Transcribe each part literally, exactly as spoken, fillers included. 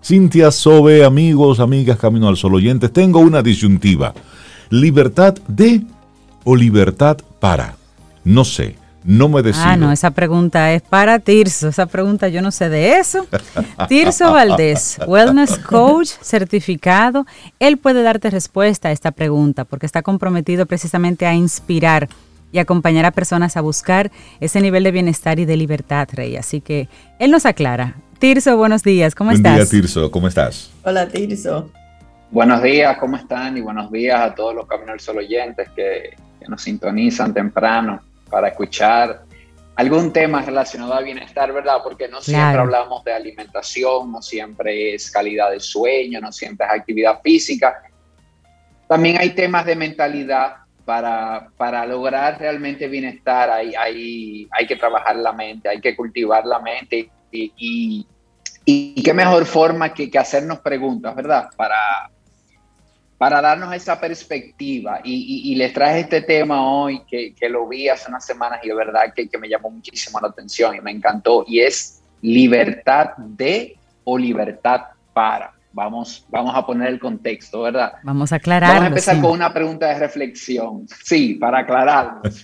Cintia Sobe, amigos, amigas, Camino al Sol oyentes, tengo una disyuntiva. ¿Libertad de o libertad para? No sé, no me decido. Ah, no, esa pregunta es para Tirso. Esa pregunta yo no sé de eso. Tirso Valdés, Wellness Coach certificado. Él puede darte respuesta a esta pregunta porque está comprometido precisamente a inspirar y acompañar a personas a buscar ese nivel de bienestar y de libertad, Rey. Así que él nos aclara. Tirso, buenos días, ¿cómo Buen estás? Buen día, Tirso, ¿cómo estás? Hola, Tirso. Buenos días, ¿cómo están? Y buenos días a todos los Camino al Sol oyentes que, que nos sintonizan temprano para escuchar algún tema relacionado al bienestar, ¿verdad? Porque no siempre Claro. hablamos de alimentación, no siempre es calidad de sueño, no siempre es actividad física. También hay temas de mentalidad. Para, para lograr realmente bienestar hay, hay, hay que trabajar la mente, hay que cultivar la mente y, y, y qué mejor forma que, que hacernos preguntas, ¿verdad? Para, para darnos esa perspectiva y, y, y les traje este tema hoy que, que lo vi hace unas semanas y de verdad que, que me llamó muchísimo la atención y me encantó y es libertad de o libertad para. Vamos, vamos a poner el contexto, ¿verdad? Vamos a aclararlo. Vamos a empezar sí. con una pregunta de reflexión. Sí, para aclararnos.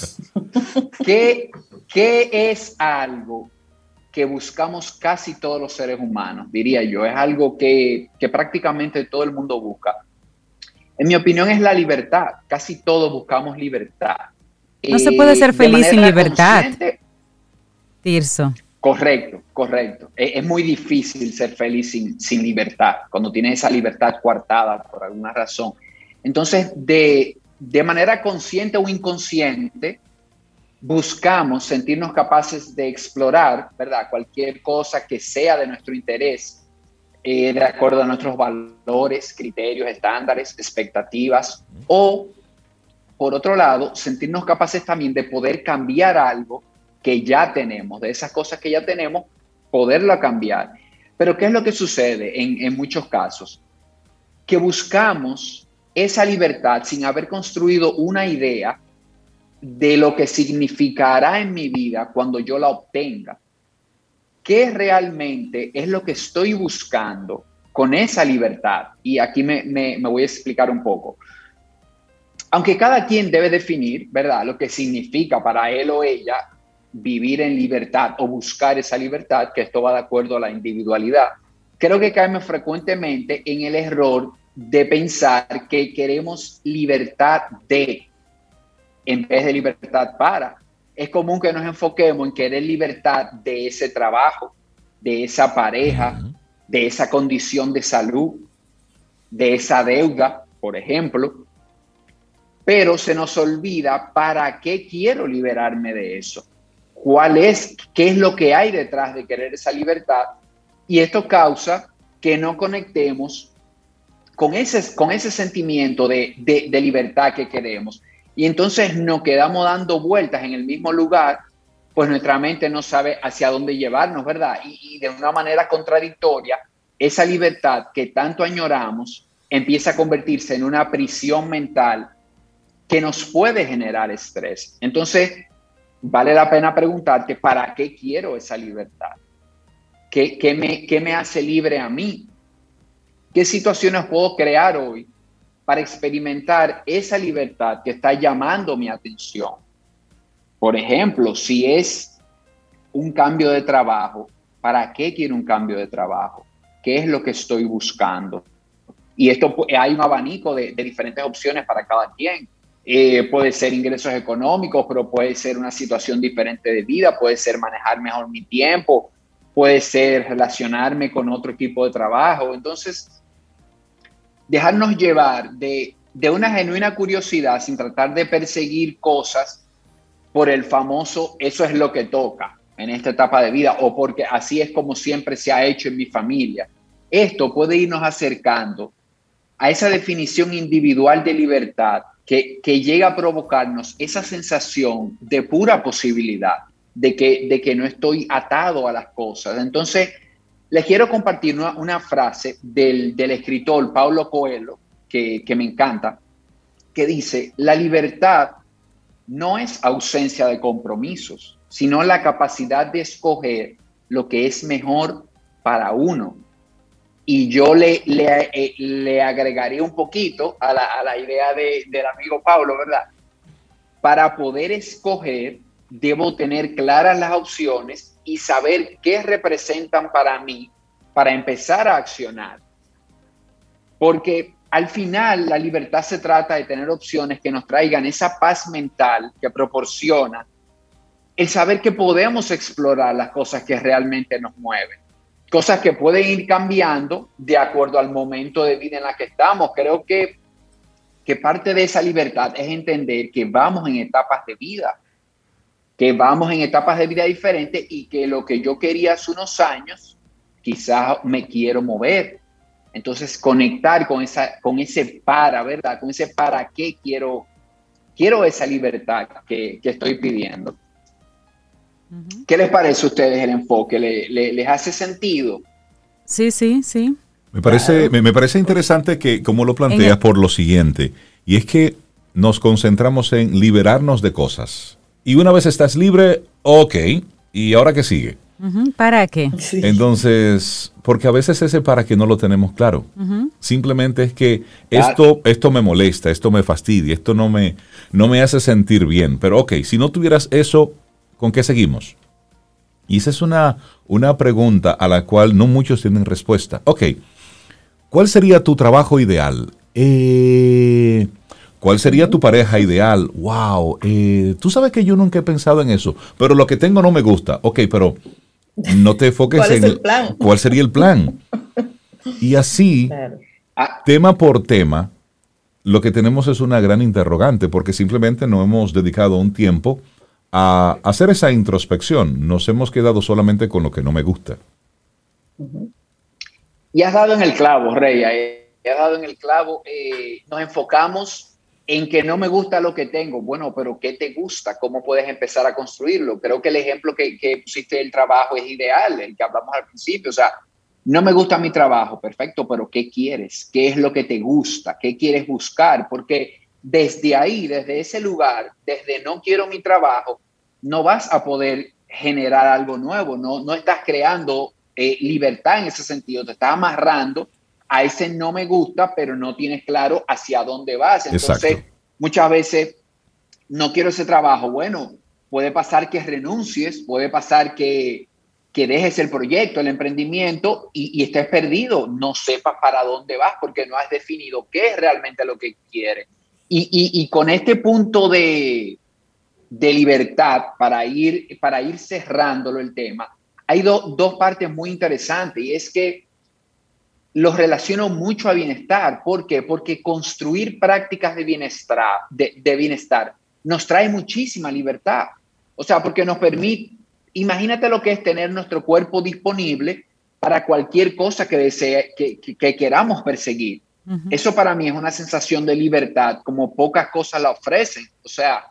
¿Qué, ¿Qué es algo que buscamos casi todos los seres humanos? Diría yo, es algo que, que prácticamente todo el mundo busca. En mi opinión es la libertad. Casi todos buscamos libertad. No eh, se puede ser feliz sin libertad, Tirso. Correcto, correcto. Es, es muy difícil ser feliz sin, sin libertad, cuando tienes esa libertad coartada por alguna razón. Entonces, de, de manera consciente o inconsciente, buscamos sentirnos capaces de explorar, ¿verdad? Cualquier cosa que sea de nuestro interés, eh, de acuerdo a nuestros valores, criterios, estándares, expectativas, o, por otro lado, sentirnos capaces también de poder cambiar algo que ya tenemos, de esas cosas que ya tenemos, poderla cambiar. Pero ¿qué es lo que sucede en, en muchos casos? Que buscamos esa libertad sin haber construido una idea de lo que significará en mi vida cuando yo la obtenga. ¿Qué realmente es lo que estoy buscando con esa libertad? Y aquí me, me, me voy a explicar un poco. Aunque cada quien debe definir, ¿verdad?, lo que significa para él o ella vivir en libertad o buscar esa libertad, que esto va de acuerdo a la individualidad. Creo que caemos frecuentemente en el error de pensar que queremos libertad de, en vez de libertad para. Es común que nos enfoquemos en querer libertad de ese trabajo, de esa pareja, uh-huh. de esa condición de salud, de esa deuda, por ejemplo, pero se nos olvida para qué quiero liberarme de eso. ¿Cuál es, qué es lo que hay detrás de querer esa libertad? Y esto causa que no conectemos con ese, con ese sentimiento de, de, de libertad que queremos. Y entonces nos quedamos dando vueltas en el mismo lugar, pues nuestra mente no sabe hacia dónde llevarnos, ¿verdad? Y, y de una manera contradictoria, esa libertad que tanto añoramos empieza a convertirse en una prisión mental que nos puede generar estrés. Entonces, vale la pena preguntarte, ¿para qué quiero esa libertad? ¿Qué, qué, me, ¿Qué me hace libre a mí? ¿Qué situaciones puedo crear hoy para experimentar esa libertad que está llamando mi atención? Por ejemplo, si es un cambio de trabajo, ¿para qué quiero un cambio de trabajo? ¿Qué es lo que estoy buscando? Y esto hay un abanico de, de diferentes opciones para cada quien. Eh, puede ser ingresos económicos, pero puede ser una situación diferente de vida, puede ser manejar mejor mi tiempo, puede ser relacionarme con otro equipo de trabajo. Entonces, dejarnos llevar de, de una genuina curiosidad sin tratar de perseguir cosas por el famoso, eso es lo que toca en esta etapa de vida, o porque así es como siempre se ha hecho en mi familia. Esto puede irnos acercando a esa definición individual de libertad que, que llega a provocarnos esa sensación de pura posibilidad, de que, de que no estoy atado a las cosas. Entonces, les quiero compartir una, una frase del, del escritor Paulo Coelho, que, que me encanta, que dice: la libertad no es ausencia de compromisos, sino la capacidad de escoger lo que es mejor para uno. y yo le, le, eh, le agregaría un poquito a la, a la idea de, del amigo Pablo, ¿verdad? Para poder escoger, debo tener claras las opciones y saber qué representan para mí para empezar a accionar. Porque al final la libertad se trata de tener opciones que nos traigan esa paz mental que proporciona el saber que podemos explorar las cosas que realmente nos mueven. Cosas que pueden ir cambiando de acuerdo al momento de vida en la que estamos. Creo que, que parte de esa libertad es entender que vamos en etapas de vida, que vamos en etapas de vida diferentes y que lo que yo quería hace unos años, quizás me quiero mover. Entonces, conectar con, esa, con ese para, ¿verdad? Con ese para qué quiero, quiero esa libertad que, que estoy pidiendo. Uh-huh. ¿Qué les parece a ustedes el enfoque? ¿Le, le, ¿Les hace sentido? Sí, sí, sí. Me parece, claro. me, me parece interesante que como lo planteas el... por lo siguiente, y es que nos concentramos en liberarnos de cosas. Y una vez estás libre, ok, ¿y ahora qué sigue? Uh-huh. ¿Para qué? Sí. Entonces, porque a veces ese para qué no lo tenemos claro. Uh-huh. Simplemente es que esto, esto me molesta, esto me fastidia, esto no me, no me hace sentir bien. Pero ok, si no tuvieras eso, ¿con qué seguimos? Y esa es una, una pregunta a la cual no muchos tienen respuesta. Ok, ¿cuál sería tu trabajo ideal? Eh, ¿Cuál sería tu pareja ideal? Wow, eh, tú sabes que yo nunca he pensado en eso, pero lo que tengo no me gusta. Ok, pero no te enfoques ¿Cuál en es el plan? cuál sería el plan. Y así, claro. tema por tema, lo que tenemos es una gran interrogante, porque simplemente no hemos dedicado un tiempo a hacer esa introspección. Nos hemos quedado solamente con lo que no me gusta. Uh-huh. Y has dado en el clavo, Rey. Eh, has dado en el clavo. Eh, nos enfocamos en que no me gusta lo que tengo. Bueno, pero ¿qué te gusta? ¿Cómo puedes empezar a construirlo? Creo que el ejemplo que, que pusiste del trabajo es ideal, el que hablamos al principio. O sea, no me gusta mi trabajo, perfecto, pero ¿qué quieres? ¿Qué es lo que te gusta? ¿Qué quieres buscar? Porque desde ahí, desde ese lugar, desde no quiero mi trabajo, no vas a poder generar algo nuevo. No, no estás creando eh, libertad en ese sentido. Te estás amarrando a ese no me gusta, pero no tienes claro hacia dónde vas. Entonces, exacto, muchas veces no quiero ese trabajo. Bueno, puede pasar que renuncies, puede pasar que, que dejes el proyecto, el emprendimiento y, y estés perdido. No sepas para dónde vas porque no has definido qué es realmente lo que quieres. Y, y, y con este punto de, de libertad, para ir, para ir cerrándolo el tema, hay do, dos partes muy interesantes y es que los relaciono mucho a bienestar. ¿Por qué? Porque construir prácticas de bienestar, de, de bienestar nos trae muchísima libertad. O sea, porque nos permite, imagínate lo que es tener nuestro cuerpo disponible para cualquier cosa que, desee, que, que, que queramos perseguir. Uh-huh. Eso para mí es una sensación de libertad, como pocas cosas la ofrecen. O sea,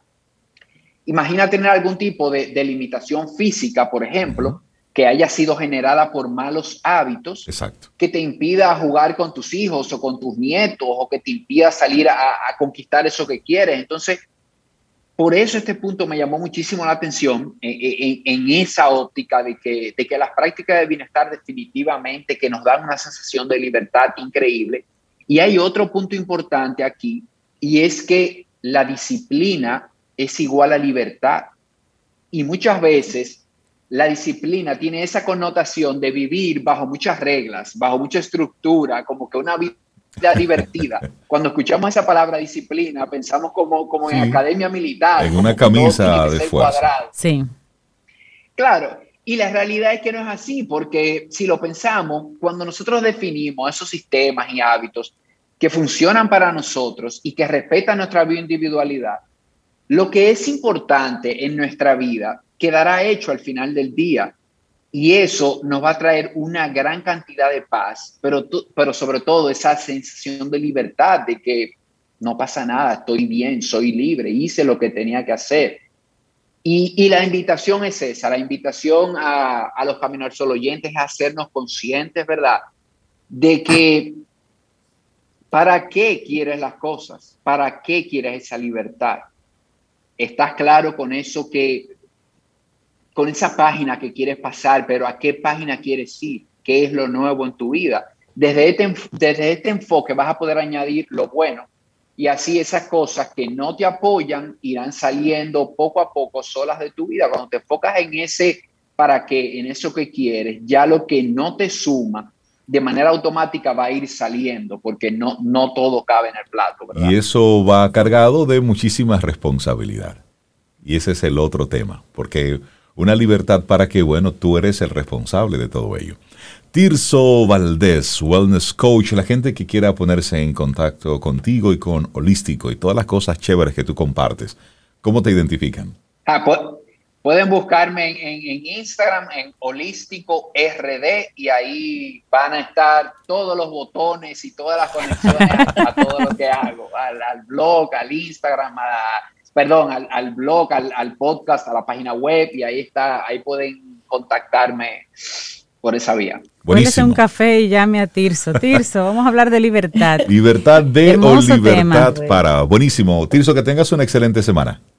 imagina tener algún tipo de, de limitación física, por ejemplo, uh-huh, que haya sido generada por malos hábitos. Exacto. Que te impida jugar con tus hijos o con tus nietos o que te impida salir a, a conquistar eso que quieres. Entonces, por eso este punto me llamó muchísimo la atención en, en, en esa óptica de que, de que las prácticas de bienestar definitivamente que nos dan una sensación de libertad increíble. Y hay otro punto importante aquí y es que la disciplina es igual a libertad. Y muchas veces la disciplina tiene esa connotación de vivir bajo muchas reglas, bajo mucha estructura, como que una vida divertida. Cuando escuchamos esa palabra disciplina, pensamos como, como sí, en academia militar. En una camisa de fuerza. Cuadrado. Sí. Claro, y la realidad es que no es así, porque si lo pensamos, cuando nosotros definimos esos sistemas y hábitos que funcionan para nosotros y que respetan nuestra bioindividualidad, lo que es importante en nuestra vida quedará hecho al final del día y eso nos va a traer una gran cantidad de paz, pero, pero sobre todo esa sensación de libertad, de que no pasa nada, estoy bien, soy libre, hice lo que tenía que hacer. Y, y la invitación es esa, la invitación a, a los Camino al Sol oyentes es hacernos conscientes, ¿verdad?, de que ¿para qué quieres las cosas? ¿Para qué quieres esa libertad? ¿Estás claro con eso que con esa página que quieres pasar, pero a qué página quieres ir? ¿Qué es lo nuevo en tu vida? Desde este, desde este enfoque vas a poder añadir lo bueno y así esas cosas que no te apoyan irán saliendo poco a poco solas de tu vida. Cuando te enfocas en ese para qué, en eso que quieres, ya lo que no te suma de manera automática va a ir saliendo porque no, no todo cabe en el plato, ¿verdad? Y eso va cargado de muchísima responsabilidad. Y ese es el otro tema, porque una libertad para que, bueno, tú eres el responsable de todo ello. Tirso Valdés, Wellness Coach, la gente que quiera ponerse en contacto contigo y con Holístico y todas las cosas chéveres que tú compartes, ¿cómo te identifican? Ah, pues, pueden buscarme en, en, en Instagram, en Holístico R D, y ahí van a estar todos los botones y todas las conexiones a, a todo lo que hago, al, al blog, al Instagram, a, perdón, al, al blog, al, al podcast, a la página web, y ahí está, ahí pueden contactarme por esa vía. Cuélese un café y llame a Tirso. Tirso, vamos a hablar de libertad. Libertad de o libertad tema. para. Buenísimo. Tirso, que tengas una excelente semana.